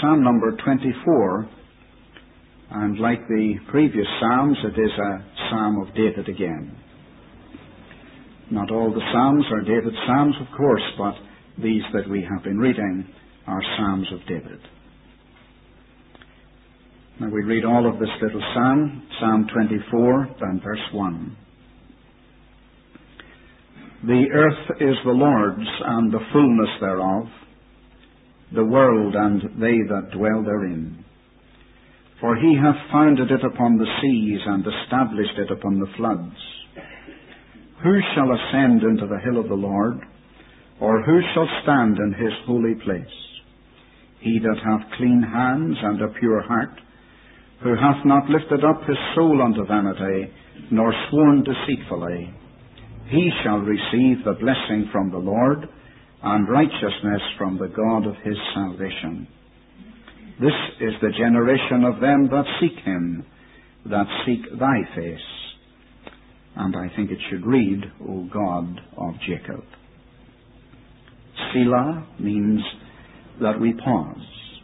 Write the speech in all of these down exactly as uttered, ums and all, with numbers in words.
Psalm number twenty-four, and like the previous Psalms, it is a Psalm of David again. Not all the Psalms are David's Psalms, of course, but these that we have been reading are Psalms of David. Now we read all of this little psalm, Psalm twenty-four, and verse one. The earth is the Lord's, and the fullness thereof, the world and they that dwell therein. For he hath founded it upon the seas, and established it upon the floods. Who shall ascend into the hill of the Lord, or who shall stand in his holy place? He that hath clean hands and a pure heart, who hath not lifted up his soul unto vanity, nor sworn deceitfully, he shall receive the blessing from the Lord, and righteousness from the God of his salvation. This is the generation of them that seek him, that seek thy face. And I think it should read, O God of Jacob. Selah means that we pause.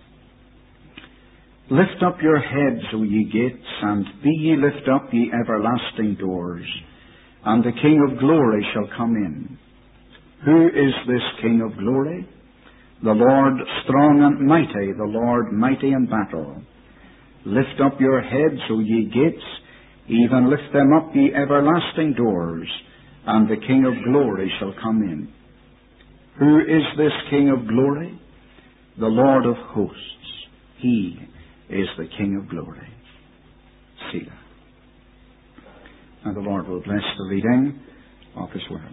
Lift up your heads, O ye gates, and be ye lift up, ye everlasting doors, and the King of glory shall come in. Who is this King of glory? The Lord strong and mighty, the Lord mighty in battle. Lift up your heads, O ye gates, even lift them up, ye everlasting doors, and the King of glory shall come in. Who is this King of glory? The Lord of hosts. He is the King of glory. Selah. And the Lord will bless the reading of his word.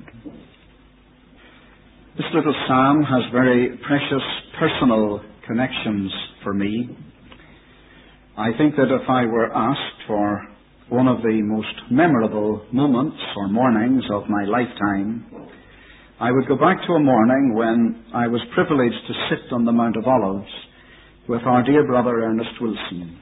This little psalm has very precious personal connections for me. I think that if I were asked for one of the most memorable moments or mornings of my lifetime, I would go back to a morning when I was privileged to sit on the Mount of Olives with our dear brother Ernest Wilson.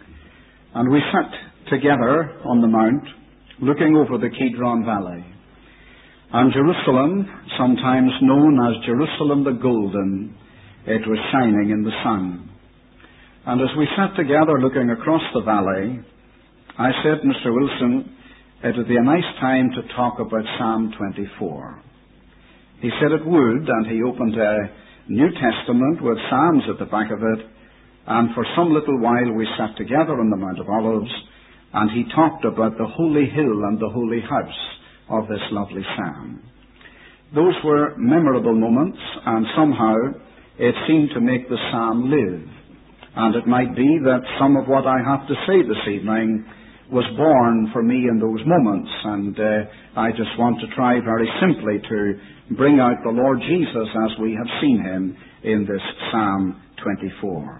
And we sat together on the Mount looking over the Kidron Valley. And Jerusalem, sometimes known as Jerusalem the Golden, it was shining in the sun. And as we sat together looking across the valley, I said, Mister Wilson, it would be a nice time to talk about Psalm twenty-four. He said it would, and he opened a New Testament with Psalms at the back of it, and for some little while we sat together on the Mount of Olives, and he talked about the holy hill and the holy house of this lovely psalm. Those were memorable moments, and somehow it seemed to make the psalm live. And it might be that some of what I have to say this evening was born for me in those moments, and uh, I just want to try very simply to bring out the Lord Jesus as we have seen him in this Psalm twenty-four.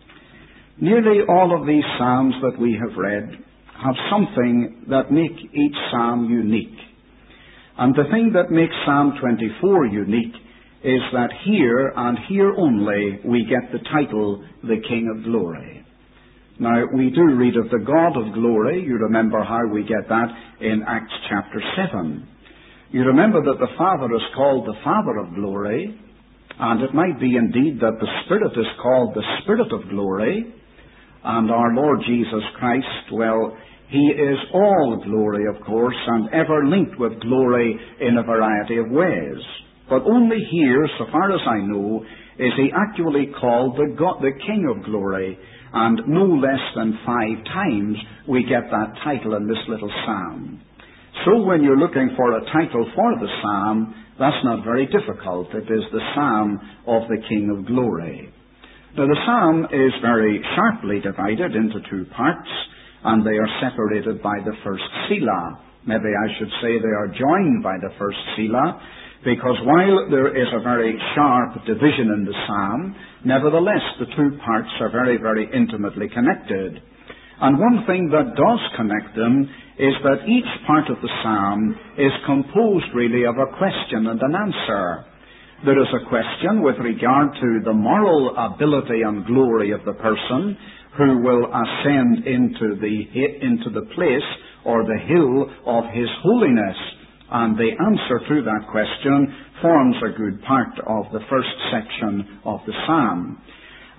Nearly all of these psalms that we have read have something that make each psalm unique. And the thing that makes Psalm twenty-four unique is that here and here only we get the title, the King of Glory. Now, we do read of the God of glory. You remember how we get that in Acts chapter seven. You remember that the Father is called the Father of glory, and it might be indeed that the Spirit is called the Spirit of glory, and our Lord Jesus Christ, well, he is all glory, of course, and ever linked with glory in a variety of ways. But only here, so far as I know, is he actually called the God, the King of glory, and no less than five times we get that title in this little psalm. So when you're looking for a title for the psalm, that's not very difficult. It is the Psalm of the King of Glory. Now, the psalm is very sharply divided into two parts, and they are separated by the first Selah. Maybe I should say they are joined by the first Selah, because while there is a very sharp division in the psalm, nevertheless the two parts are very, very intimately connected. And one thing that does connect them is that each part of the psalm is composed really of a question and an answer. There is a question with regard to the moral ability and glory of the person who will ascend into the, into the place or the hill of his holiness. And the answer to that question forms a good part of the first section of the psalm.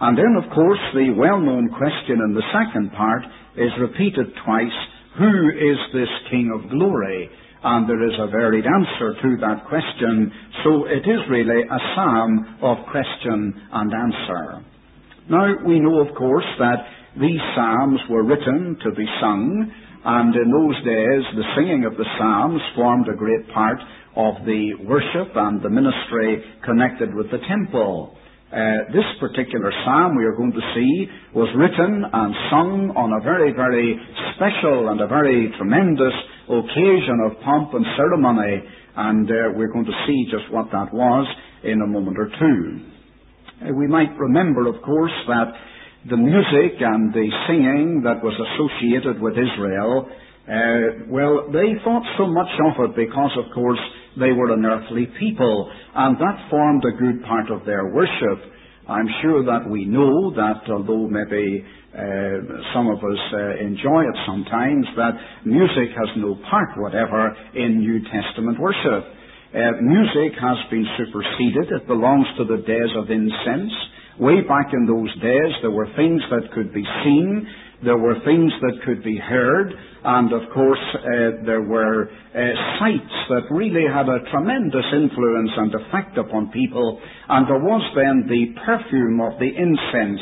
And then, of course, the well-known question in the second part is repeated twice: who is this King of glory? And there is a varied answer to that question. So it is really a psalm of question and answer. Now, we know, of course, that these psalms were written to be sung, and in those days the singing of the psalms formed a great part of the worship and the ministry connected with the temple. Uh, this particular psalm, we are going to see, was written and sung on a very, very special and a very tremendous occasion of pomp and ceremony, and uh, we're going to see just what that was in a moment or two. Uh, we might remember, of course, that the music and the singing that was associated with Israel, uh, well, they thought so much of it because, of course, they were an earthly people, and that formed a good part of their worship. I'm sure that we know that, although maybe uh, some of us uh, enjoy it sometimes, that music has no part whatever in New Testament worship. Uh, music has been superseded. It belongs to the days of incense. Way back in those days, there were things that could be seen, there were things that could be heard, and of course uh, there were uh, sights that really had a tremendous influence and effect upon people, and there was then the perfume of the incense,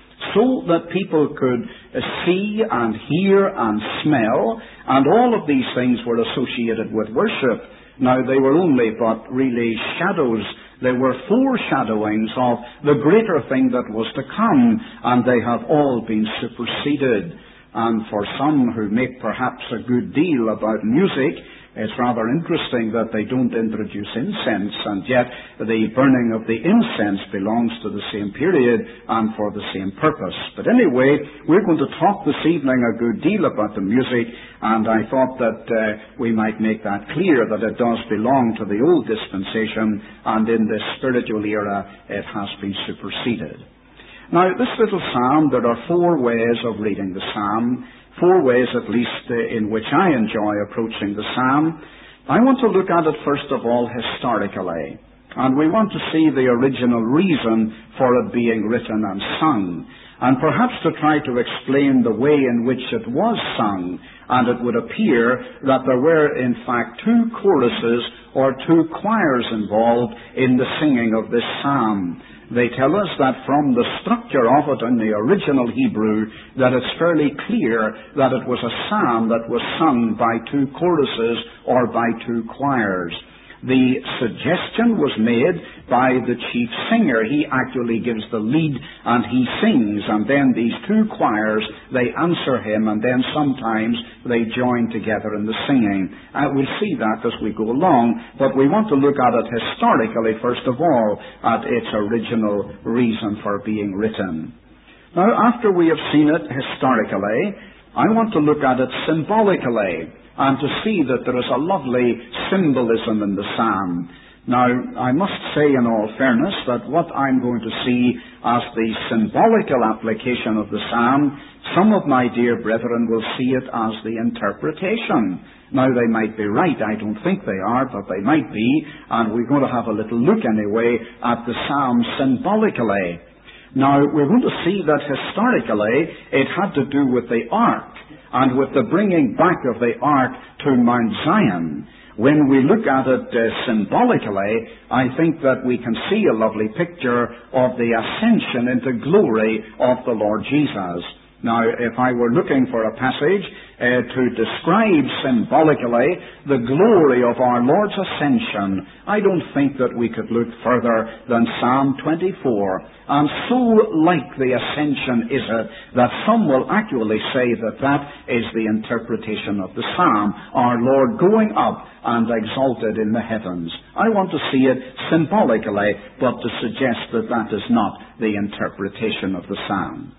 so that people could uh, see and hear and smell, and all of these things were associated with worship. Now, they were only but really shadows. They were foreshadowings of the greater thing that was to come, and they have all been superseded. And for some who make perhaps a good deal about music, it's rather interesting that they don't introduce incense, and yet the burning of the incense belongs to the same period and for the same purpose. But anyway, we're going to talk this evening a good deal about the music, and I thought that uh, we might make that clear, that it does belong to the old dispensation, and in this spiritual era it has been superseded. Now, this little psalm, there are four ways of reading the psalm. Four ways, at least, uh, in which I enjoy approaching the psalm. I want to look at it, first of all, historically. And we want to see the original reason for it being written and sung. And perhaps to try to explain the way in which it was sung. And it would appear that there were, in fact, two choruses or two choirs involved in the singing of this psalm. They tell us that from the structure of it in the original Hebrew, that it's fairly clear that it was a psalm that was sung by two choruses or by two choirs. The suggestion was made by the chief singer. He actually gives the lead and he sings, and then these two choirs, they answer him, and then sometimes they join together in the singing. Uh, we'll see that as we go along, but we want to look at it historically, first of all, at its original reason for being written. Now, after we have seen it historically, I want to look at it symbolically, and to see that there is a lovely symbolism in the psalm. Now, I must say in all fairness that what I'm going to see as the symbolical application of the psalm, some of my dear brethren will see it as the interpretation. Now, they might be right. I don't think they are, but they might be, and we're going to have a little look anyway at the psalm symbolically. Now, we're going to see that historically it had to do with the ark, and with the bringing back of the ark to Mount Zion. When we look at it uh, symbolically, I think that we can see a lovely picture of the ascension into glory of the Lord Jesus. Now, if I were looking for a passage uh, to describe symbolically the glory of our Lord's ascension, I don't think that we could look further than Psalm twenty-four. And so like the ascension is it that some will actually say that that is the interpretation of the psalm, our Lord going up and exalted in the heavens. I want to see it symbolically, but to suggest that that is not the interpretation of the psalm.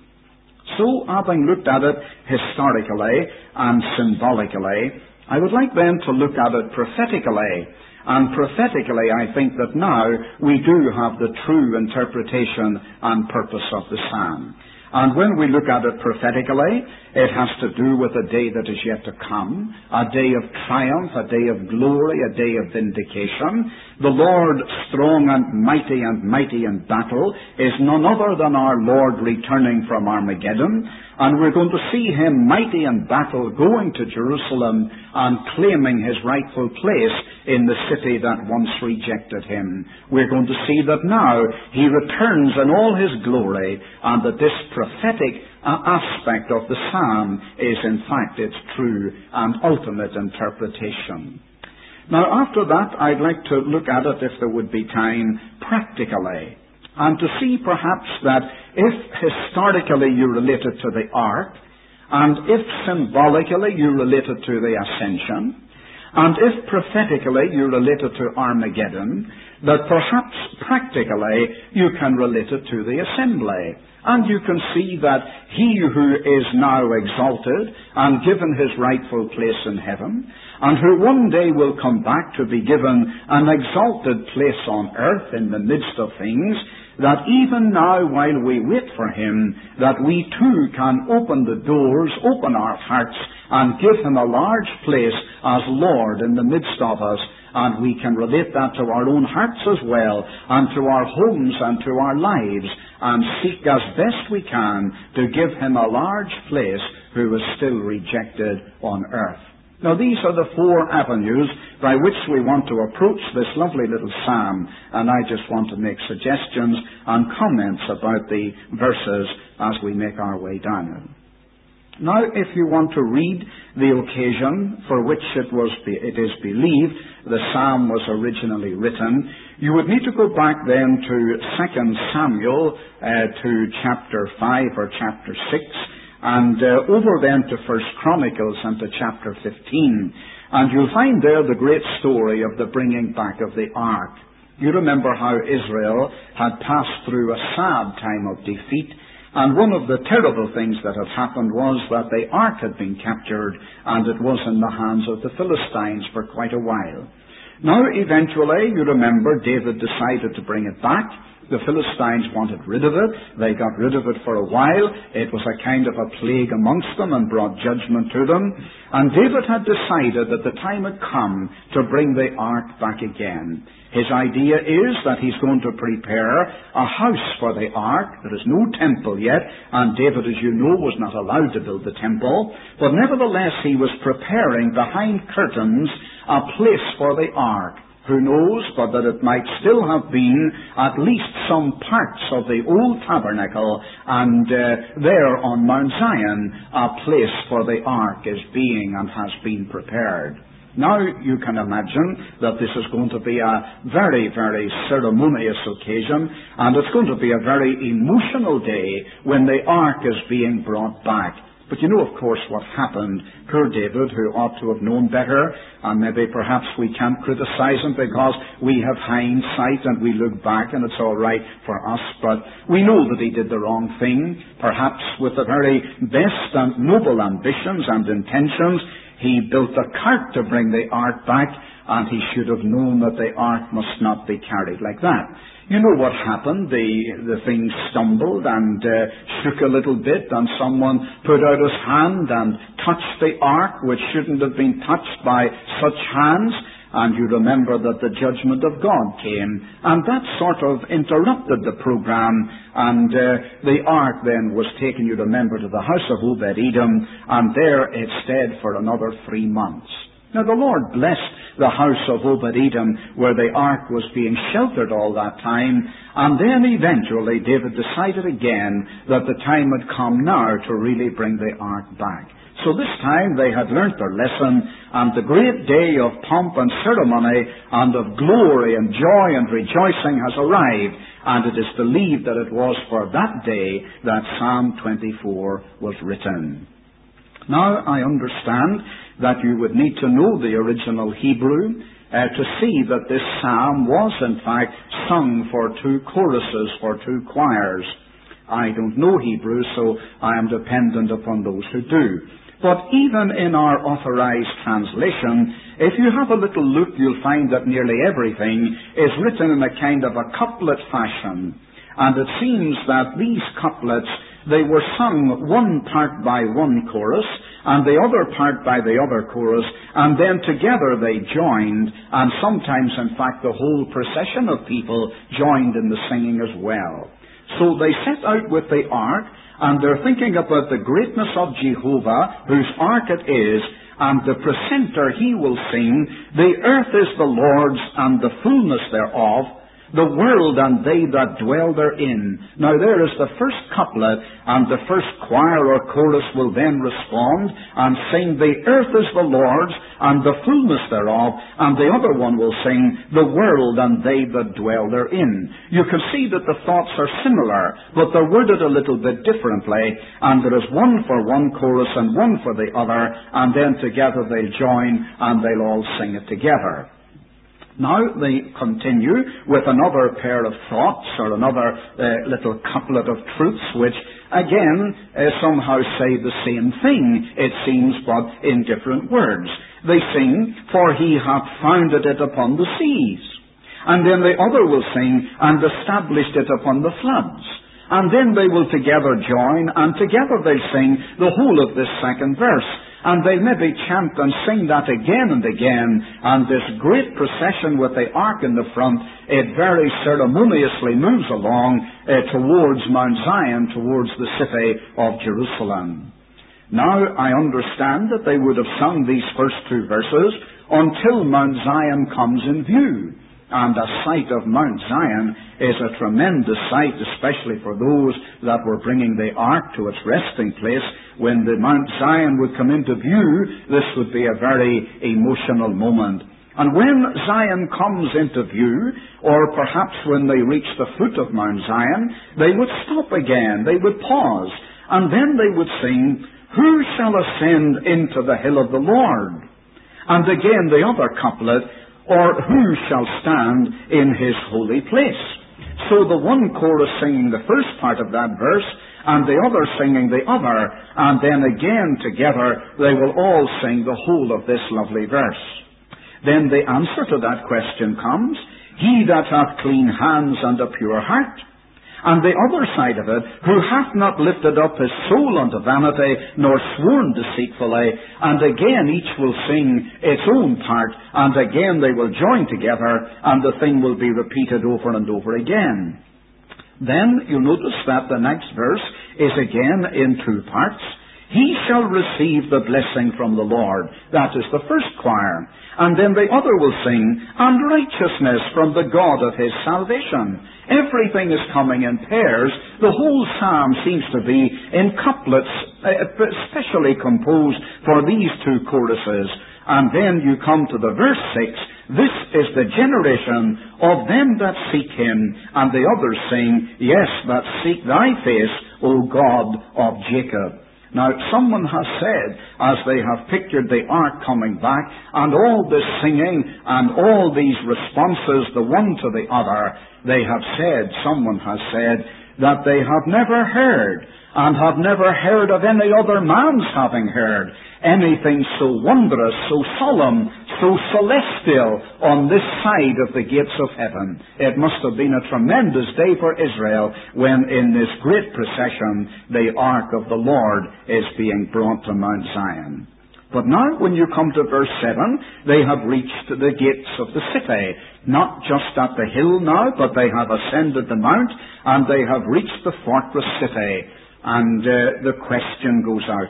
So, having looked at it historically and symbolically, I would like then to look at it prophetically. And prophetically, I think that now we do have the true interpretation and purpose of the psalm. And when we look at it prophetically, it has to do with a day that is yet to come, a day of triumph, a day of glory, a day of vindication. The Lord, strong and mighty and mighty in battle, is none other than our Lord returning from Armageddon. And we're going to see him mighty in battle, going to Jerusalem and claiming his rightful place in the city that once rejected him. We're going to see that now he returns in all his glory, and that this prophetic uh, aspect of the psalm is in fact its true and ultimate interpretation. Now, after that, I'd like to look at it, if there would be time, practically, and to see perhaps that if historically you relate it to the ark, and if symbolically you relate it to the ascension, and if prophetically you relate it to Armageddon, that perhaps practically you can relate it to the assembly. And you can see that he who is now exalted and given his rightful place in heaven, and who one day will come back to be given an exalted place on earth in the midst of things, that even now while we wait for him, that we too can open the doors, open our hearts, and give him a large place as Lord in the midst of us. And we can relate that to our own hearts as well, and to our homes and to our lives, and seek as best we can to give him a large place who is still rejected on earth. Now, these are the four avenues by which we want to approach this lovely little psalm, and I just want to make suggestions and comments about the verses as we make our way down it. Now, if you want to read the occasion for which it was, it is believed the psalm was originally written, you would need to go back then to Second Samuel, uh, to chapter five or chapter six, and uh, over then to First Chronicles and to chapter fifteen. And you'll find there the great story of the bringing back of the ark. You remember how Israel had passed through a sad time of defeat, and one of the terrible things that had happened was that the ark had been captured, and it was in the hands of the Philistines for quite a while. Now, eventually, you remember, David decided to bring it back. The Philistines wanted rid of it. They got rid of it for a while. It was a kind of a plague amongst them and brought judgment to them. And David had decided that the time had come to bring the ark back again. His idea is that he's going to prepare a house for the ark. There is no temple yet, and David, as you know, was not allowed to build the temple. But nevertheless, he was preparing behind curtains a place for the ark. Who knows, but that it might still have been at least some parts of the old tabernacle, and uh, there on Mount Zion a place for the ark is being and has been prepared. Now you can imagine that this is going to be a very, very ceremonious occasion, and it's going to be a very emotional day when the ark is being brought back. But you know, of course, what happened. Poor David, who ought to have known better, and maybe perhaps we can't criticize him because we have hindsight and we look back and it's all right for us, but we know that he did the wrong thing. Perhaps with the very best and noble ambitions and intentions, he built a cart to bring the ark back, and he should have known that the ark must not be carried like that. You know what happened. The, the thing stumbled and uh, shook a little bit, and someone put out his hand and touched the ark, which shouldn't have been touched by such hands. And you remember that the judgment of God came, and that sort of interrupted the program, and uh, the ark then was taken, you remember, to the house of Obed-Edom, and there it stayed for another three months. Now, the Lord blessed the house of Obed-Edom, where the ark was being sheltered all that time, and then eventually David decided again that the time had come now to really bring the ark back. So this time they had learnt their lesson, and the great day of pomp and ceremony and of glory and joy and rejoicing has arrived, and it is believed that it was for that day that Psalm twenty-four was written. Now, I understand that you would need to know the original Hebrew uh, to see that this psalm was, in fact, sung for two choruses, for two choirs. I don't know Hebrew, so I am dependent upon those who do. But even in our authorized translation, if you have a little look, you'll find that nearly everything is written in a kind of a couplet fashion. And it seems that these couplets they were sung one part by one chorus, and the other part by the other chorus, and then together they joined, and sometimes, in fact, the whole procession of people joined in the singing as well. So they set out with the ark, and they're thinking about the greatness of Jehovah, whose ark it is, and the precentor, he will sing, "The earth is the Lord's, and the fullness thereof, the world and they that dwell therein." Now there is the first couplet, and the first choir or chorus will then respond and sing, "The earth is the Lord's, and the fullness thereof," and the other one will sing, "The world and they that dwell therein." You can see that the thoughts are similar, but they're worded a little bit differently, and there is one for one chorus and one for the other, and then together they'll join and they'll all sing it together. Now they continue with another pair of thoughts, or another uh, little couplet of truths, which again uh, somehow say the same thing, it seems, but in different words. They sing, "For he hath founded it upon the seas." And then the other will sing, "And established it upon the floods." And then they will together join, and together they'll sing the whole of this second verse. And they maybe chant and sing that again and again, and this great procession with the ark in the front, it very ceremoniously moves along uh, towards Mount Zion, towards the city of Jerusalem. Now, I understand that they would have sung these first two verses until Mount Zion comes in view. And the sight of Mount Zion is a tremendous sight, especially for those that were bringing the ark to its resting place. When the Mount Zion would come into view, this would be a very emotional moment. And when Zion comes into view, or perhaps when they reach the foot of Mount Zion, they would stop again, they would pause, and then they would sing, "Who shall ascend into the hill of the Lord?" And again the other couplet, "Or who shall stand in his holy place?" So the one chorus singing the first part of that verse, and the other singing the other, and then again together they will all sing the whole of this lovely verse. Then the answer to that question comes, "He that hath clean hands and a pure heart." And the other side of it, "Who hath not lifted up his soul unto vanity, nor sworn deceitfully." And again each will sing its own part, and again they will join together, and the thing will be repeated over and over again. Then you'll notice that the next verse is again in two parts. "He shall receive the blessing from the Lord." That is the first choir. And then the other will sing, "And righteousness from the God of his salvation." Everything is coming in pairs. The whole psalm seems to be in couplets, especially composed for these two choruses. And then you come to the verse six, "This is the generation of them that seek him." And the others sing, "Yes, that seek thy face, O God of Jacob." Now, someone has said, as they have pictured the ark coming back, and all this singing, and all these responses, the one to the other, they have said, someone has said, that they have never heard, and have never heard of any other man's having heard, anything so wondrous, so solemn, so celestial on this side of the gates of heaven. It must have been a tremendous day for Israel when in this great procession the ark of the Lord is being brought to Mount Zion. But now when you come to verse seven, they have reached the gates of the city. Not just at the hill now, but they have ascended the mount, and they have reached the fortress city. And uh, the question goes out.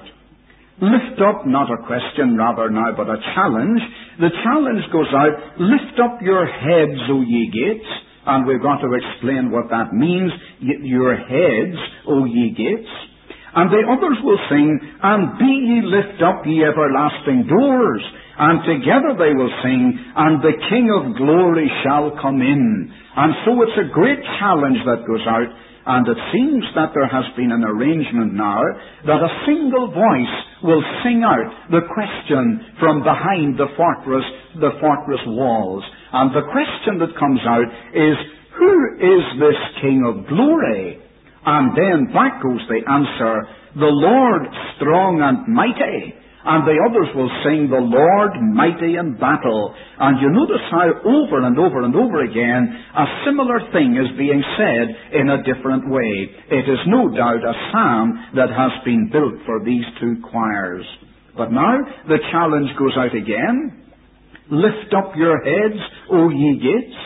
Lift up, not a question rather now, but a challenge. The challenge goes out, "Lift up your heads, O ye gates." And we've got to explain what that means. Y- your heads, O ye gates. And the others will sing, "And be ye lift up, ye everlasting doors." And together they will sing, "And the King of glory shall come in." And so it's a great challenge that goes out. And it seems that there has been an arrangement now that a single voice will sing out the question from behind the fortress, the fortress walls. And the question that comes out is, "Who is this King of glory?" And then back goes the answer, "The Lord strong and mighty." and the others will sing, the Lord mighty in battle. And you notice how over and over and over again a similar thing is being said in a different way. It is no doubt a psalm that has been built for these two choirs. But now the challenge goes out again. Lift up your heads, O ye gates.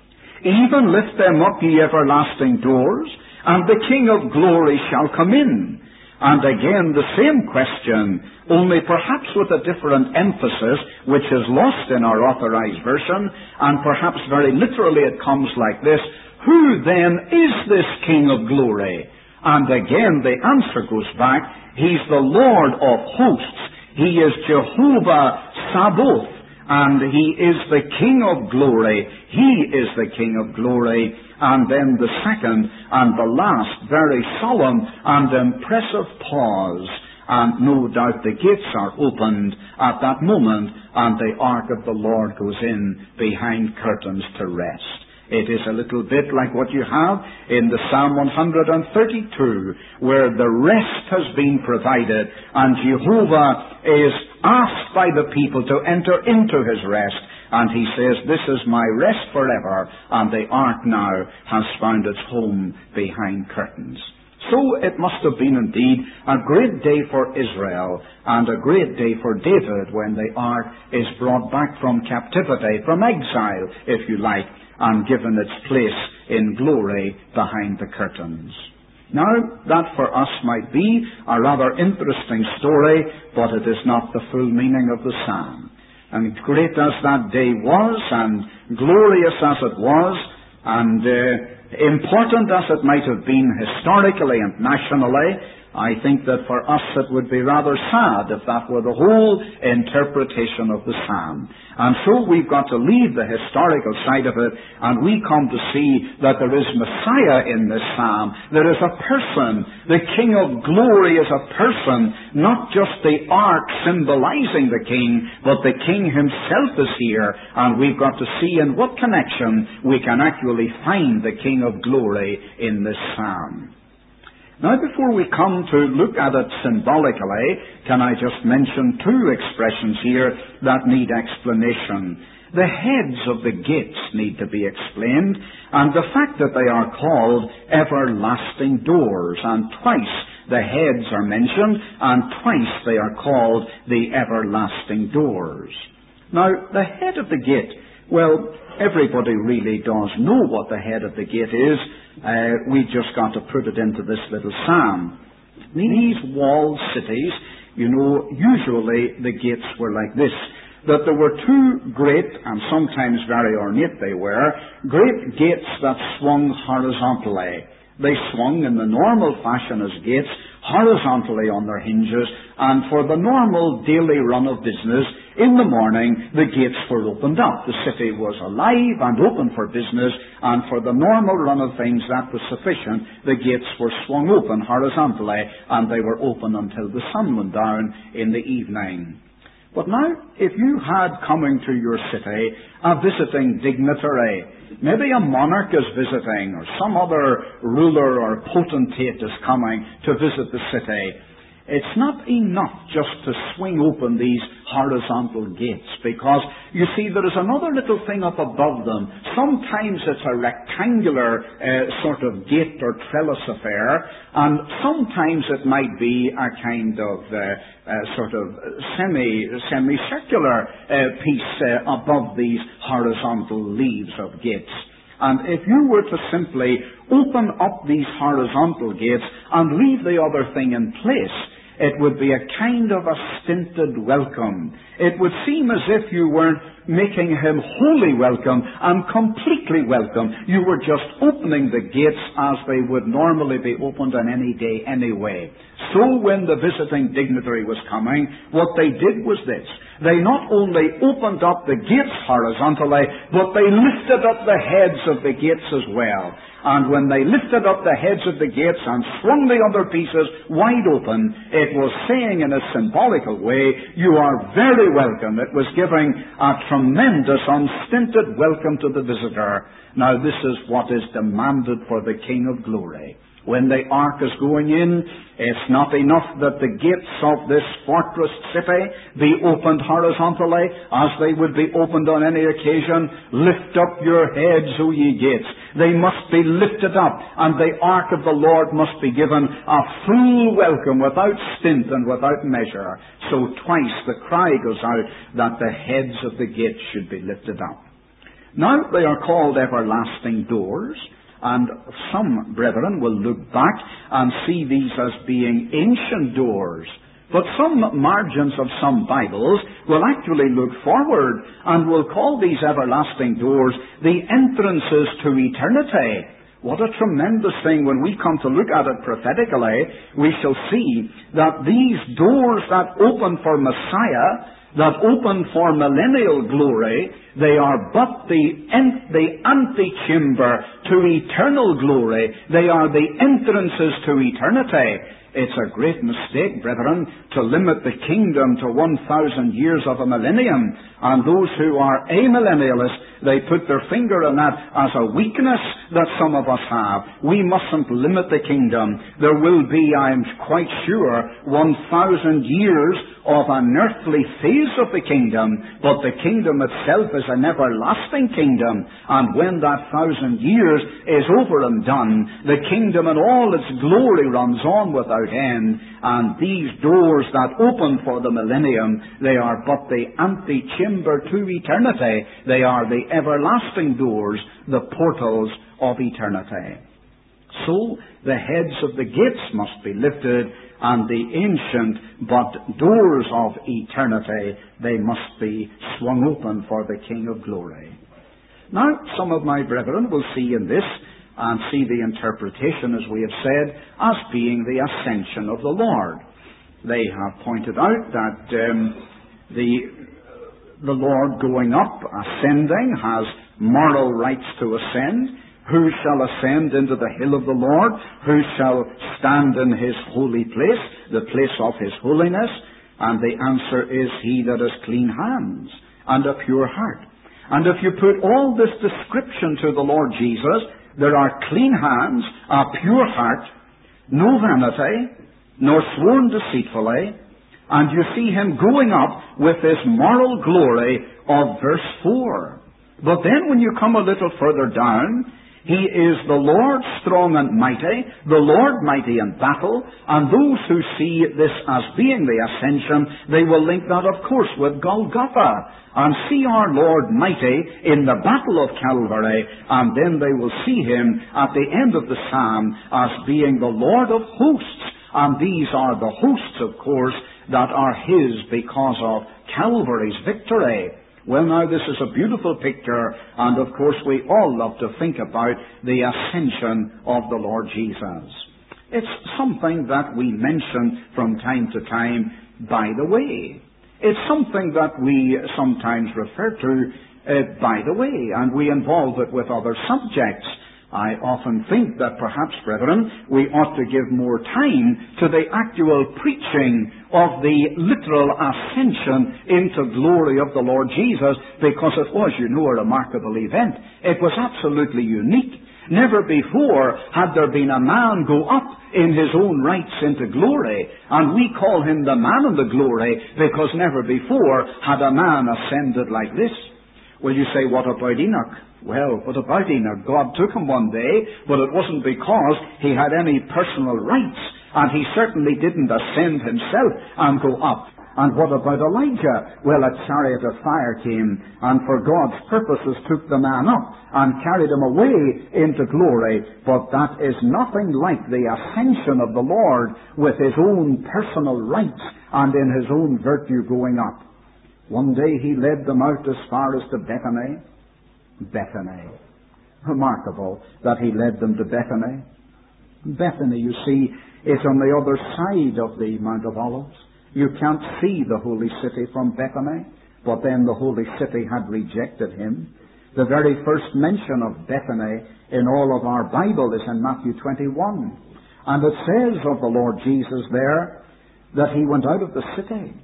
Even lift them up, ye everlasting doors, and the King of glory shall come in. And again the same question, only perhaps with a different emphasis, which is lost in our Authorized Version, and perhaps very literally it comes like this: who then is this King of glory? And again the answer goes back, He's the Lord of hosts. He is Jehovah Sabaoth. And He is the King of glory. He is the King of glory. And then the second and the last very solemn and impressive pause. And no doubt the gates are opened at that moment, and the ark of the Lord goes in behind curtains to rest. It is a little bit like what you have in the Psalm one thirty-two, where the rest has been provided, and Jehovah is asked by the people to enter into His rest. And He says, this is my rest forever, and the ark now has found its home behind curtains. So it must have been indeed a great day for Israel, and a great day for David when the ark is brought back from captivity, from exile, if you like, and given its place in glory behind the curtains. Now, that for us might be a rather interesting story, but it is not the full meaning of the psalm. And great as that day was, and glorious as it was, and uh, important as it might have been historically and nationally, I think that for us it would be rather sad if that were the whole interpretation of the psalm. And so we've got to leave the historical side of it, and we come to see that there is Messiah in this psalm. There is a person. The King of glory is a person, not just the ark symbolizing the King, but the King Himself is here, and we've got to see in what connection we can actually find the King of glory in this psalm. Now, before we come to look at it symbolically, can I just mention two expressions here that need explanation. The heads of the gates need to be explained, and the fact that they are called everlasting doors, and twice the heads are mentioned, and twice they are called the everlasting doors. Now, the head of the gate, well, everybody really does know what the head of the gate is. Uh, we just got to put it into this little psalm. These walled cities, you know, usually the gates were like this, that there were two great, and sometimes very ornate they were, great gates that swung horizontally. They swung in the normal fashion as gates, horizontally on their hinges, and for the normal daily run of business, in the morning, the gates were opened up. The city was alive and open for business, and for the normal run of things, that was sufficient. The gates were swung open horizontally, and they were open until the sun went down in the evening. But now, if you had coming to your city a visiting dignitary, maybe a monarch is visiting, or some other ruler or potentate is coming to visit the city, it's not enough just to swing open these horizontal gates, because, you see, there is another little thing up above them. Sometimes it's a rectangular uh, sort of gate or trellis affair, and sometimes it might be a kind of uh, uh, sort of semi, semicircular uh, piece uh, above these horizontal leaves of gates. And if you were to simply open up these horizontal gates and leave the other thing in place, it would be a kind of a stinted welcome. It would seem as if you weren't making Him wholly welcome and completely welcome. You were just opening the gates as they would normally be opened on any day anyway. So when the visiting dignitary was coming, what they did was this. They not only opened up the gates horizontally, but they lifted up the heads of the gates as well. And when they lifted up the heads of the gates and swung the other pieces wide open, it was saying in a symbolical way, you are very welcome. It was giving a tremendous, unstinted welcome to the visitor. Now, this is what is demanded for the King of glory. When the ark is going in, it's not enough that the gates of this fortress city be opened horizontally, as they would be opened on any occasion. Lift up your heads, O ye gates. They must be lifted up, and the ark of the Lord must be given a full welcome, without stint and without measure. So twice the cry goes out that the heads of the gates should be lifted up. Now they are called everlasting doors. And some brethren will look back and see these as being ancient doors. But some margins of some Bibles will actually look forward and will call these everlasting doors the entrances to eternity. What a tremendous thing. When we come to look at it prophetically, we shall see that these doors that open for Messiah, that open for millennial glory, they are but the, en- the antechamber to eternal glory. They are the entrances to eternity. It's a great mistake, brethren, to limit the kingdom to one thousand years of a millennium. And those who are amillennialists, they put their finger on that as a weakness that some of us have. We mustn't limit the kingdom. There will be, I'm quite sure, one thousand years of an earthly phase of the kingdom, but the kingdom itself is an everlasting kingdom. And when that thousand years is over and done, the kingdom in all its glory runs on without end. And these doors that open for the millennium, they are but the antechamber to eternity. They are the everlasting doors, the portals of eternity. So the heads of the gates must be lifted, and the ancient but doors of eternity, they must be swung open for the King of glory. Now, some of my brethren will see in this, and see the interpretation, as we have said, as being the ascension of the Lord. They have pointed out that um, the, the Lord going up, ascending, has moral rights to ascend. Who shall ascend into the hill of the Lord? Who shall stand in his holy place, the place of his holiness? And the answer is, he that has clean hands and a pure heart. And if you put all this description to the Lord Jesus, there are clean hands, a pure heart, no vanity, nor sworn deceitfully, and you see him going up with this moral glory of verse four. But then when you come a little further down, he is the Lord strong and mighty, the Lord mighty in battle, and those who see this as being the ascension, they will link that, of course, with Golgotha, and see our Lord mighty in the battle of Calvary, and then they will see him at the end of the psalm as being the Lord of hosts. And these are the hosts, of course, that are his because of Calvary's victory. Well, now, this is a beautiful picture, and of course we all love to think about the ascension of the Lord Jesus. It's something that we mention from time to time, by the way. It's something that we sometimes refer to uh, by the way, and we involve it with other subjects. I often think that perhaps, brethren, we ought to give more time to the actual preaching of the literal ascension into glory of the Lord Jesus, because it was, you know, a remarkable event. It was absolutely unique. Never before had there been a man go up in his own rights into glory, and we call him the man of the glory because never before had a man ascended like this. Well, you say, what about Enoch? Well, what about Enoch? God took him one day, but it wasn't because he had any personal rights, and he certainly didn't ascend himself and go up. And what about Elijah? Well, a chariot of fire came, and for God's purposes took the man up and carried him away into glory. But that is nothing like the ascension of the Lord with his own personal rights and in his own virtue going up. One day he led them out as far as to Bethany. Bethany. Remarkable that he led them to Bethany. Bethany, you see, is on the other side of the Mount of Olives. You can't see the holy city from Bethany, but then the holy city had rejected him. The very first mention of Bethany in all of our Bible is in Matthew twenty-one. And it says of the Lord Jesus there that he went out of the city.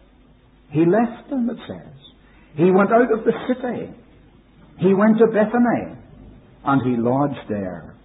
He left them, it says. He went out of the city. He went to Bethany, and he lodged there.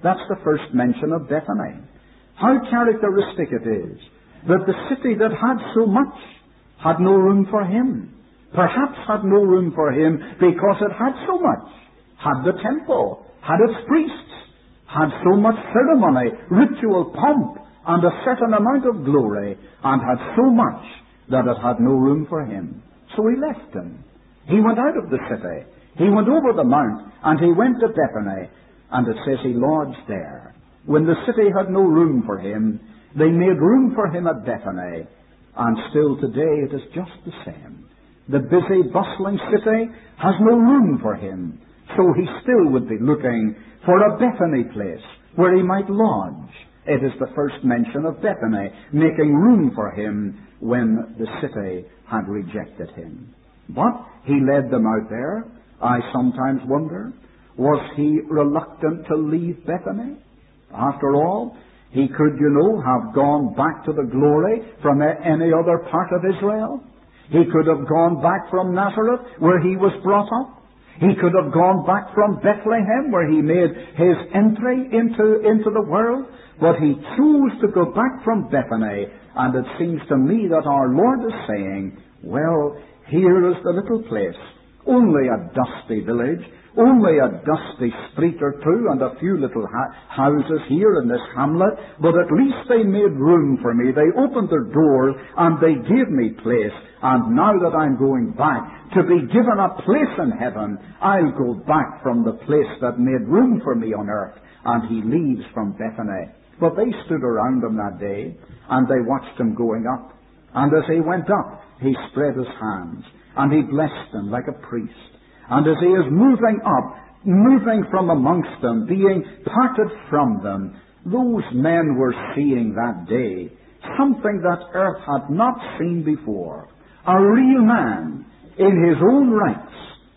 That's the first mention of Bethany. How characteristic it is that the city that had so much had no room for him. Perhaps had no room for him because it had so much. Had the temple, had its priests, had so much ceremony, ritual pomp, and a certain amount of glory, and had so much that it had no room for him. So he left them. He went out of the city. He went over the mount, and he went to Bethany, and it says he lodged there. When the city had no room for him, they made room for him at Bethany, and still today it is just the same. The busy, bustling city has no room for him, so he still would be looking for a Bethany place where he might lodge. It is the first mention of Bethany, making room for him when the city had rejected him. But he led them out there. I sometimes wonder, was he reluctant to leave Bethany? After all, he could, you know, have gone back to the glory from any other part of Israel. He could have gone back from Nazareth, where he was brought up. He could have gone back from Bethlehem, where he made his entry into, into the world. But he chose to go back from Bethany, and it seems to me that our Lord is saying, well, here is the little place, only a dusty village, only a dusty street or two and a few little ha- houses here in this hamlet, but at least they made room for me. They opened their doors and they gave me place. And now that I'm going back to be given a place in heaven, I'll go back from the place that made room for me on earth. And he leaves from Bethany. But they stood around him that day and they watched him going up. And as he went up, he spread his hands and he blessed them like a priest. And as he is moving up, moving from amongst them, being parted from them, those men were seeing that day something that earth had not seen before. A real man in his own rights,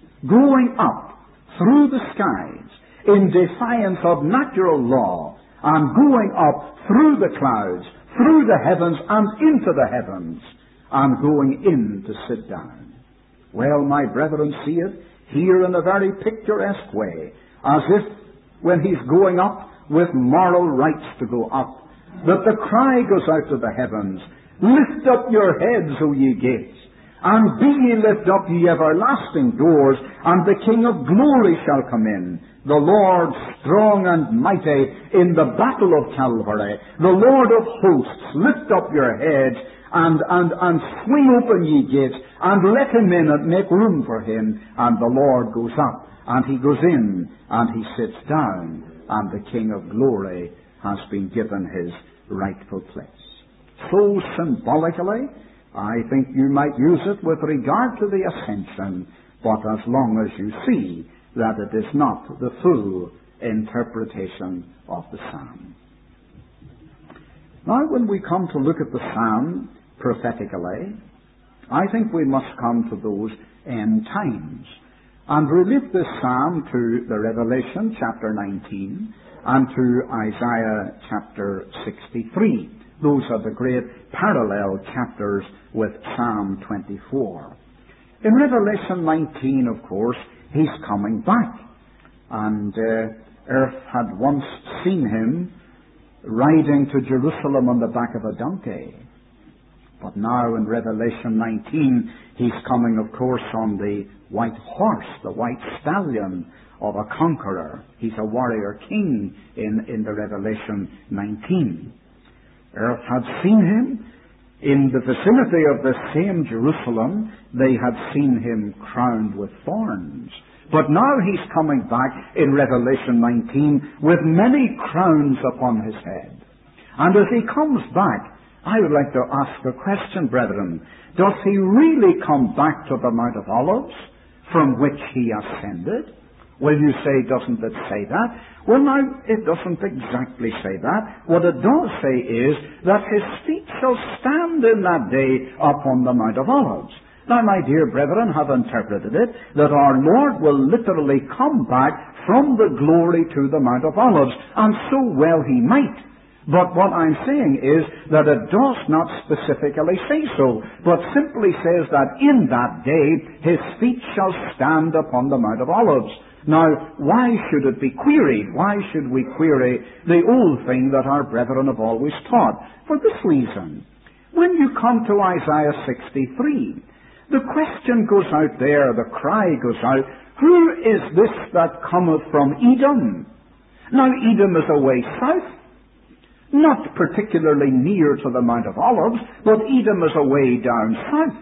going up through the skies in defiance of natural law, and going up through the clouds, through the heavens and into the heavens, and going in to sit down. Well, my brethren, see it here in a very picturesque way, as if when he's going up with moral rights to go up, that the cry goes out to the heavens, lift up your heads, O ye gates, and be ye lift up, ye everlasting doors, and the King of glory shall come in, the Lord strong and mighty in the battle of Calvary, the Lord of hosts. Lift up your heads, and, and, and swing open ye gates, and let him in and make room for him. And the Lord goes up, and he goes in, and he sits down, and the King of glory has been given his rightful place. So symbolically, I think you might use it with regard to the ascension, but as long as you see that it is not the full interpretation of the psalm. Now, when we come to look at the psalm prophetically, I think we must come to those end times and relate this psalm to the Revelation chapter nineteen and to Isaiah chapter sixty-three. Those are the great parallel chapters with Psalm twenty-four. In Revelation nineteen, of course, he's coming back. And uh, earth had once seen him riding to Jerusalem on the back of a donkey. But now in Revelation nineteen, he's coming, of course, on the white horse, the white stallion of a conqueror. He's a warrior king in, in the Revelation nineteen. Earth had seen him in the vicinity of the same Jerusalem. They had seen him crowned with thorns. But now he's coming back in Revelation nineteen with many crowns upon his head. And as he comes back, I would like to ask a question, brethren. Does he really come back to the Mount of Olives from which he ascended? Well, you say, doesn't it say that? Well, now, it doesn't exactly say that. What it does say is that his feet shall stand in that day upon the Mount of Olives. Now, my dear brethren, have interpreted it that our Lord will literally come back from the glory to the Mount of Olives, and so well he might. But what I'm saying is that it does not specifically say so, but simply says that in that day his feet shall stand upon the Mount of Olives. Now, why should it be queried? Why should we query the old thing that our brethren have always taught? For this reason. When you come to Isaiah sixty-three, the question goes out there, the cry goes out, who is this that cometh from Edom? Now, Edom is away south, not particularly near to the Mount of Olives, but Edom is away down south.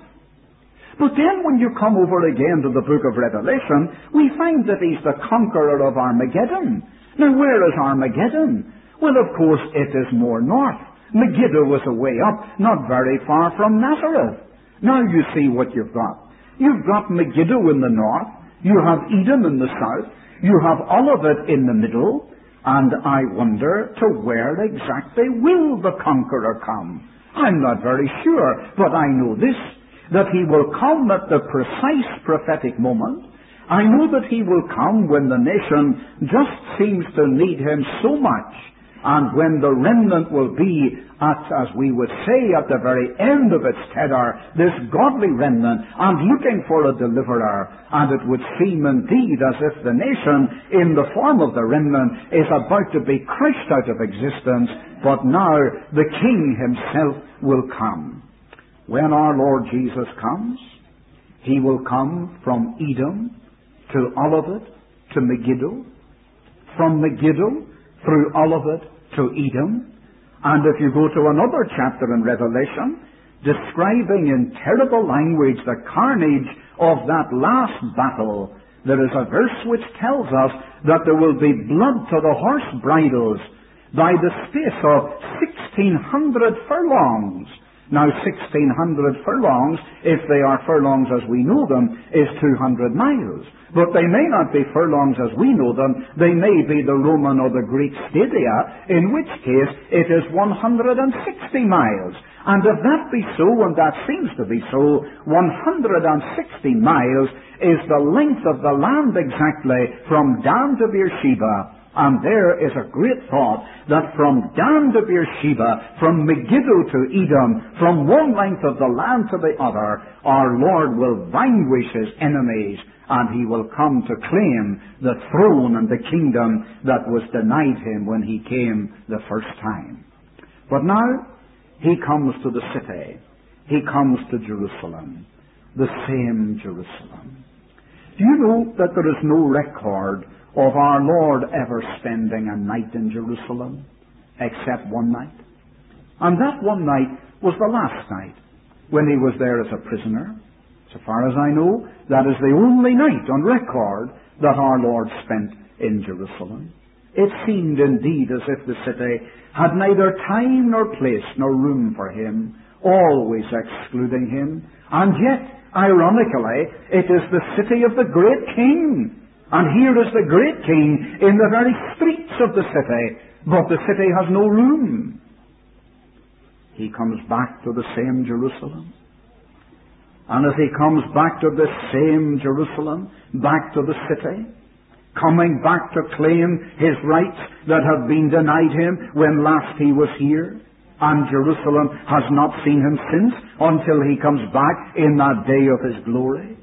But then when you come over again to the book of Revelation, we find that he's the conqueror of Armageddon. Now, where is Armageddon? Well, of course, it is more north. Megiddo was away up, not very far from Nazareth. Now you see what you've got. You've got Megiddo in the north, you have Edom in the south, you have Olivet in the middle, and I wonder to where exactly will the conqueror come? I'm not very sure, but I know this, that he will come at the precise prophetic moment. I know that he will come when the nation just seems to need him so much, and when the remnant will be at, as we would say, at the very end of its tether, this godly remnant, and looking for a deliverer. And it would seem indeed as if the nation, in the form of the remnant, is about to be crushed out of existence, but now the King himself will come. When our Lord Jesus comes, he will come from Edom to Olivet to Megiddo, from Megiddo through Olivet to Edom. And if you go to another chapter in Revelation, describing in terrible language the carnage of that last battle, there is a verse which tells us that there will be blood to the horse bridles by the space of sixteen hundred furlongs. Now, sixteen hundred furlongs, if they are furlongs as we know them, is two hundred miles. But they may not be furlongs as we know them. They may be the Roman or the Greek stadia, in which case it is one hundred sixty miles. And if that be so, and that seems to be so, one hundred sixty miles is the length of the land exactly from Dan to Beersheba. And there is a great thought that from Dan to Beersheba, from Megiddo to Edom, from one length of the land to the other, our Lord will vanquish his enemies, and he will come to claim the throne and the kingdom that was denied him when he came the first time. But now, he comes to the city. He comes to Jerusalem, the same Jerusalem. Do you know that there is no record of our Lord ever spending a night in Jerusalem, except one night? And that one night was the last night, when he was there as a prisoner. So far as I know, that is the only night on record that our Lord spent in Jerusalem. It seemed indeed as if the city had neither time nor place nor room for him, always excluding him. And yet, ironically, it is the city of the great King. And here is the great King in the very streets of the city, but the city has no room. He comes back to the same Jerusalem. And as he comes back to the same Jerusalem, back to the city, coming back to claim his rights that have been denied him when last he was here, and Jerusalem has not seen him since until he comes back in that day of his glory.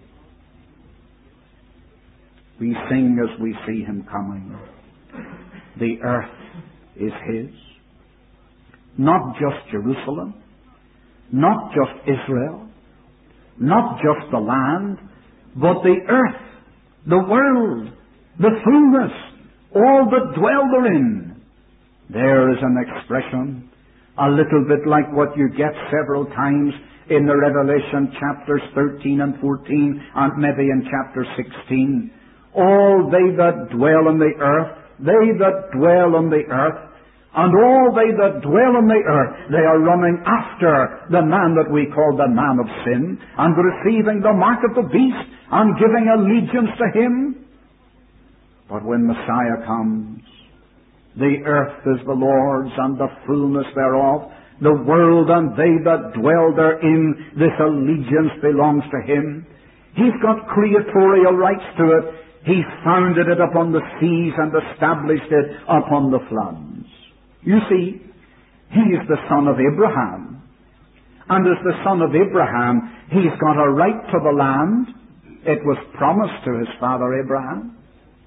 We sing as we see him coming. The earth is his. Not just Jerusalem, not just Israel, not just the land, but the earth, the world, the fullness, all that dwell therein. There is an expression, a little bit like what you get several times in the Revelation chapters thirteen and fourteen, and maybe in chapter sixteen. All they that dwell on the earth, they that dwell on the earth, and all they that dwell on the earth, they are running after the man that we call the man of sin, and receiving the mark of the beast, and giving allegiance to him. But when Messiah comes, the earth is the Lord's, and the fullness thereof, the world and they that dwell therein, this allegiance belongs to him. He's got creatorial rights to it. He founded it upon the seas and established it upon the floods. You see, he is the son of Abraham. And as the son of Abraham, he's got a right to the land. It was promised to his father Abraham.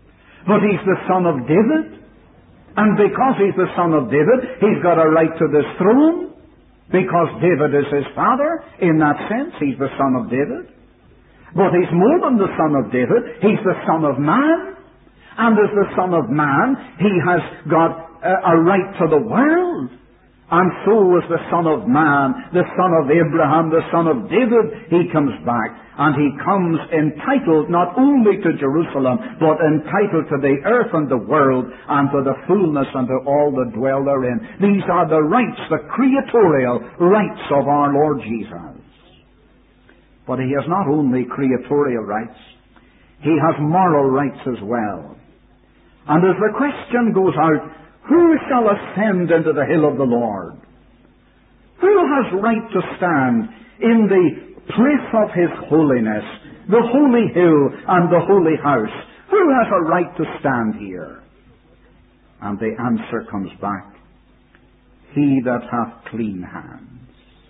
But he's the son of David. And because he's the son of David, he's got a right to this throne. Because David is his father. In that sense, he's the son of David. But he's more than the son of David. He's the son of man. And as the son of man, he has got a, a right to the world. And so was the Son of Man, the Son of Abraham, the Son of David. He comes back, and he comes entitled not only to Jerusalem, but entitled to the earth and the world, and to the fullness and to all that dwell therein. These are the rights, the creatorial rights of our Lord Jesus. But he has not only creatorial rights, he has moral rights as well. And as the question goes out, who shall ascend into the hill of the Lord? Who has right to stand in the place of his holiness, the holy hill and the holy house? Who has a right to stand here? And the answer comes back, he that hath clean hands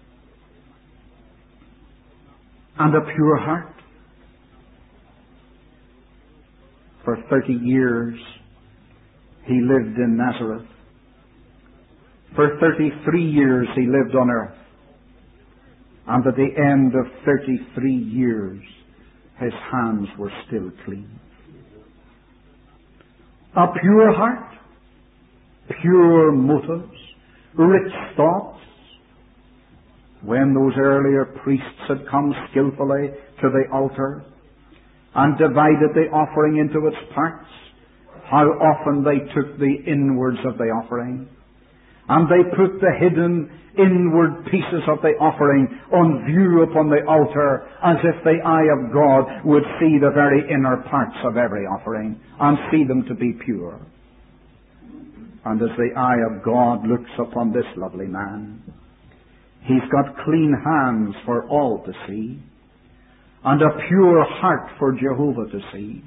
and a pure heart. For thirty years he lived in Nazareth. For thirty-three years he lived on earth. And at the end of thirty-three years, his hands were still clean. A pure heart, pure motives, rich thoughts. When those earlier priests had come skillfully to the altar and divided the offering into its parts, how often they took the inwards of the offering, and they put the hidden inward pieces of the offering on view upon the altar, as if the eye of God would see the very inner parts of every offering, and see them to be pure. And as the eye of God looks upon this lovely man, he's got clean hands for all to see, and a pure heart for Jehovah to see.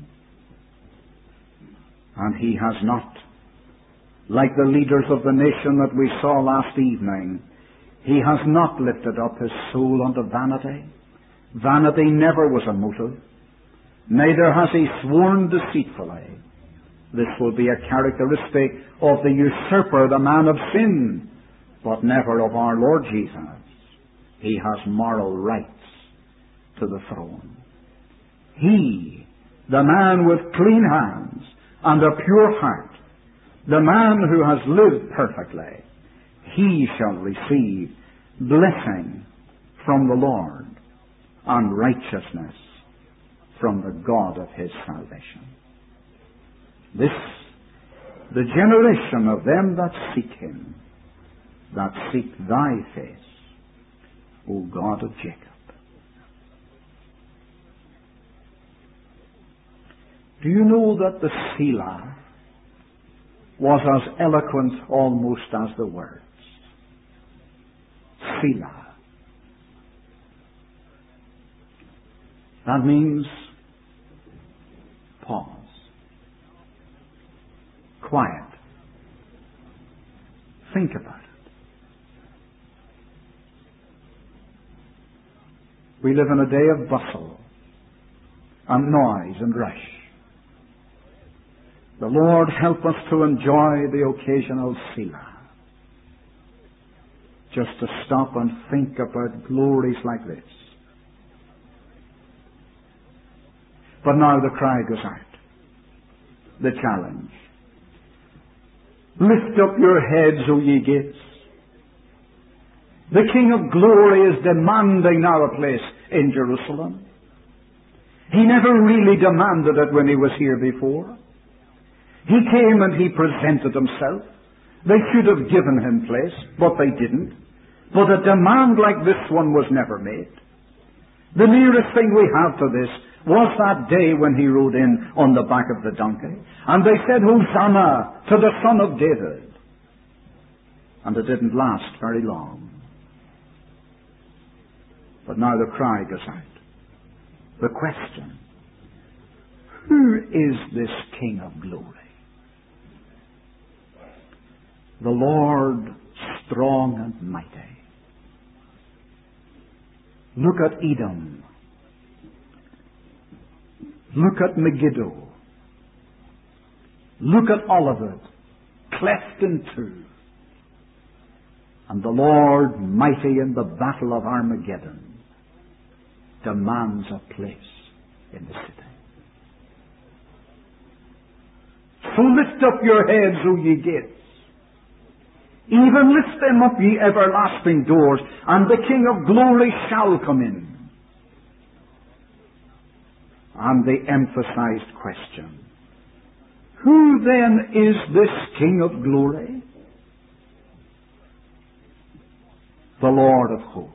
And he has not, like the leaders of the nation that we saw last evening, he has not lifted up his soul unto vanity. Vanity never was a motive. Neither has he sworn deceitfully. This will be a characteristic of the usurper, the man of sin, but never of our Lord Jesus. He has moral rights to the throne. He, the man with clean hands and a pure heart, the man who has lived perfectly, he shall receive blessing from the Lord and righteousness from the God of his salvation. This, the generation of them that seek him, that seek thy face, O God of Jacob. Do you know that the Selah was as eloquent almost as the words? Selah. That means pause. Quiet. Think about it. We live in a day of bustle and noise and rush. The Lord help us to enjoy the occasional Selah. Just to stop and think about glories like this. But now the cry goes out. The challenge. Lift up your heads, O ye gates. The King of glory is demanding now a place in Jerusalem. He never really demanded it when he was here before. He came and he presented himself. They should have given him place, but they didn't. But a demand like this one was never made. The nearest thing we have to this was that day when he rode in on the back of the donkey. And they said, Hosanna to the Son of David. And it didn't last very long. But now the cry goes out. The question, who is this King of glory? The Lord strong and mighty. Look at Edom. Look at Megiddo. Look at all of it, cleft in two. And the Lord, mighty in the battle of Armageddon, demands a place in the city. So lift up your heads, O ye gates. Even lift them up, ye everlasting doors, and the King of glory shall come in. And the emphasized question, who then is this King of glory? The Lord of hosts.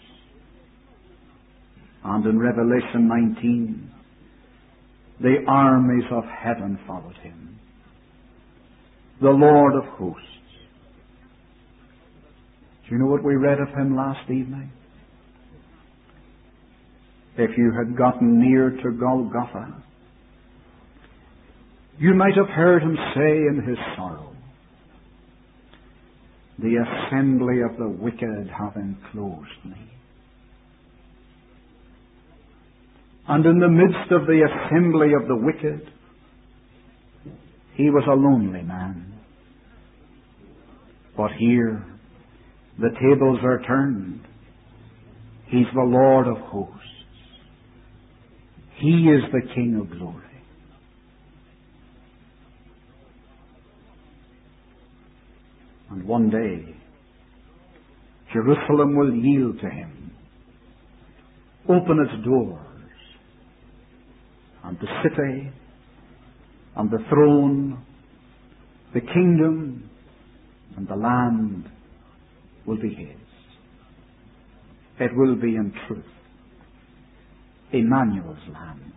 And in Revelation nineteen, the armies of heaven followed him. The Lord of hosts. Do you know what we read of him last evening? If you had gotten near to Golgotha, you might have heard him say in his sorrow, the assembly of the wicked have enclosed me. And in the midst of the assembly of the wicked, he was a lonely man. But here, the tables are turned. He's the Lord of hosts. He is the King of glory. And one day, Jerusalem will yield to him, open its doors, and the city, and the throne, the kingdom, and the land will be his. It will be in truth Emmanuel's land.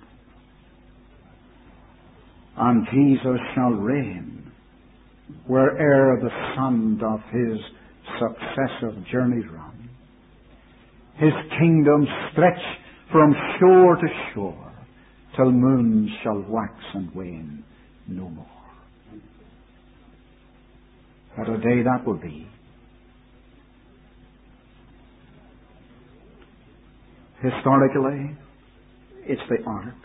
And Jesus shall reign where'er the sun doth his successive journeys run. His kingdom stretch from shore to shore, till moons shall wax and wane no more. What a day that will be. Historically, it's the ark.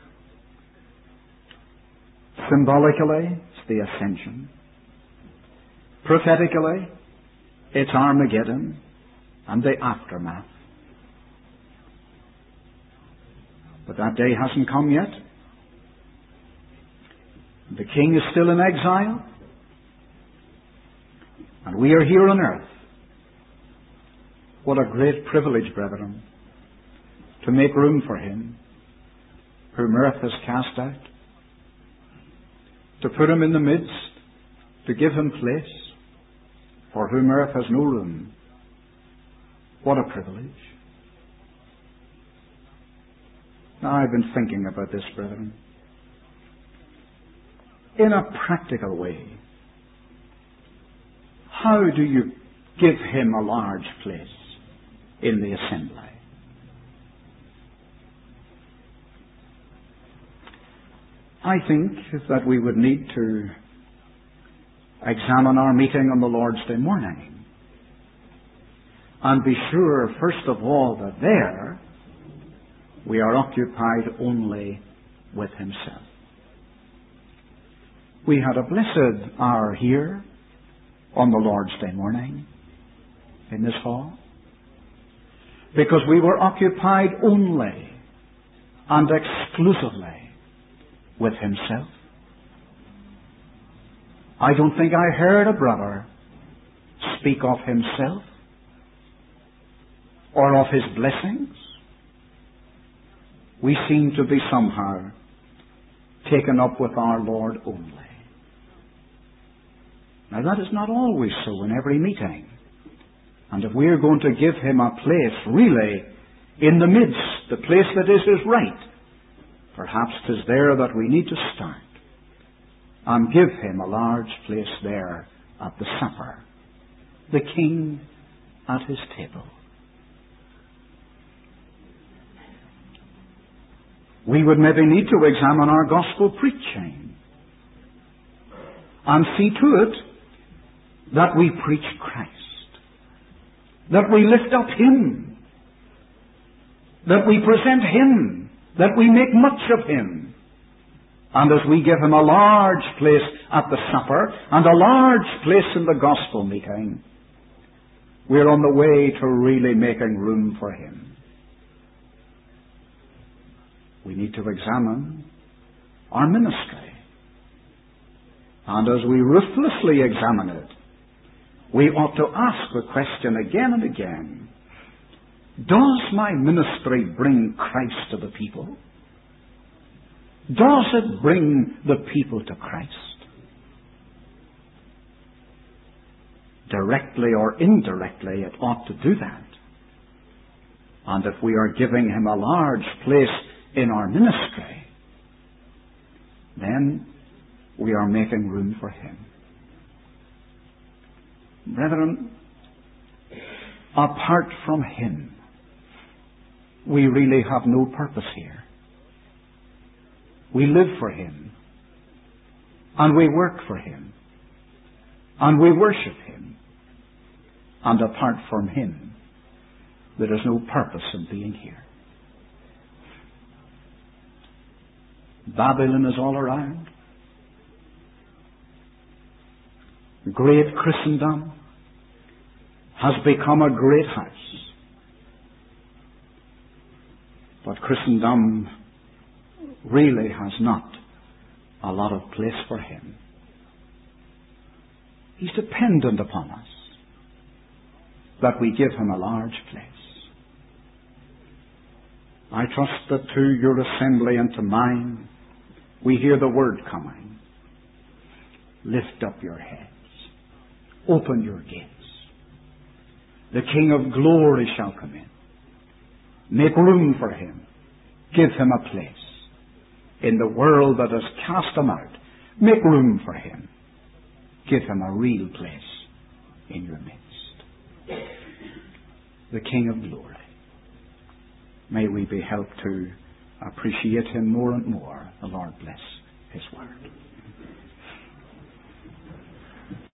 Symbolically, it's the ascension. Prophetically, it's Armageddon and the aftermath. But that day hasn't come yet. The king is still in exile. And we are here on earth. What a great privilege, brethren, to make room for him whom earth has cast out, to put him in the midst, to give him place, for whom earth has no room. What a privilege. Now, I've been thinking about this, brethren. In a practical way, how do you give him a large place in the assembly? I think that we would need to examine our meeting on the Lord's Day morning and be sure, first of all, that there we are occupied only with himself. We had a blessed hour here on the Lord's Day morning in this hall because we were occupied only and exclusively with himself. I don't think I heard a brother speak of himself or of his blessings. We seem to be somehow taken up with our Lord only. Now that is not always so in every meeting. And if we are going to give him a place really in the midst, the place that is his right, perhaps 'tis there that we need to start and give him a large place there at the supper, the King at his table. We would maybe need to examine our gospel preaching and see to it that we preach Christ, that we lift up him, that we present him, that we make much of him, And as we give him a large place at the supper and a large place in the gospel meeting, we're on the way to really making room for him. We need to examine our ministry. And as we ruthlessly examine it, we ought to ask the question again and again, does my ministry bring Christ to the people? Does it bring the people to Christ? Directly or indirectly, it ought to do that. And if we are giving him a large place in our ministry, then we are making room for him. Brethren, apart from him, we really have no purpose here. We live for him, and we work for him, and we worship him. And apart from him, there is no purpose in being here. Babylon is all around. Great Christendom has become a great house. But Christendom really has not a lot of place for him. He's dependent upon us that we give him a large place. I trust that to your assembly and to mine, we hear the word coming. Lift up your heads. Open your gates. The King of glory shall come in. Make room for him. Give him a place. In the world that has cast him out, make room for him. Give him a real place in your midst. The King of glory. May we be helped to appreciate him more and more. The Lord bless his word.